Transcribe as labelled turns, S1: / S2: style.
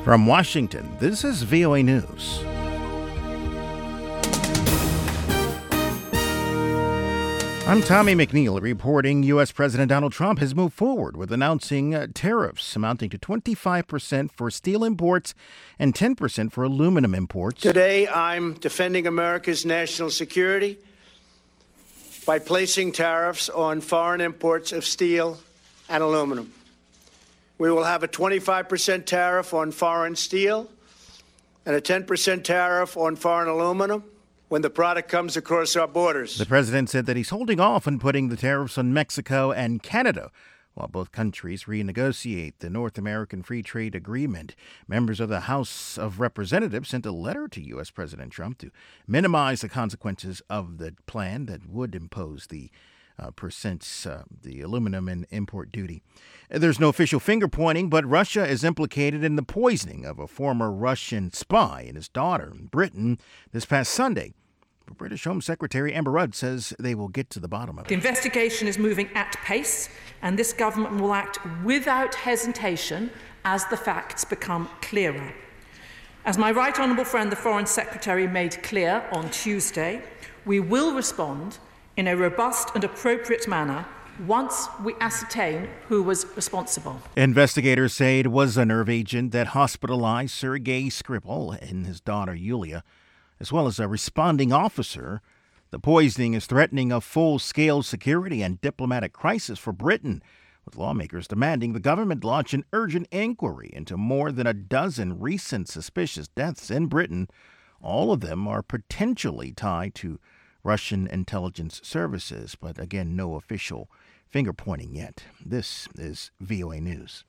S1: From Washington, this is VOA News. I'm Tommy McNeil reporting U.S. President Donald Trump has moved forward with announcing tariffs amounting to 25% for steel imports and 10% for aluminum imports.
S2: Today, I'm defending America's national security by placing tariffs on foreign imports of steel and aluminum. We will have a 25% tariff on foreign steel and a 10% tariff on foreign aluminum when the product comes across our borders.
S1: The president said that he's holding off on putting the tariffs on Mexico and Canada while both countries renegotiate the North American Free Trade Agreement. Members of the House of Representatives sent a letter to U.S. President Trump to minimize the consequences of the plan that would impose the aluminum and import duty. There's no official finger pointing, but Russia is implicated in the poisoning of a former Russian spy and his daughter in Britain this past Sunday. British Home Secretary Amber Rudd says they will get to the bottom of it.
S3: The investigation is moving at pace, and this government will act without hesitation as the facts become clearer. As my right honourable friend, the Foreign Secretary, made clear on Tuesday, we will respond in a robust and appropriate manner once we ascertain who was responsible.
S1: Investigators say it was a nerve agent that hospitalized Sergei Skripal and his daughter Yulia, as well as a responding officer. The poisoning is threatening a full-scale security and diplomatic crisis for Britain, with lawmakers demanding the government launch an urgent inquiry into more than a dozen recent suspicious deaths in Britain. All of them are potentially tied to Russian intelligence services, but again, no official finger-pointing yet. This is VOA News.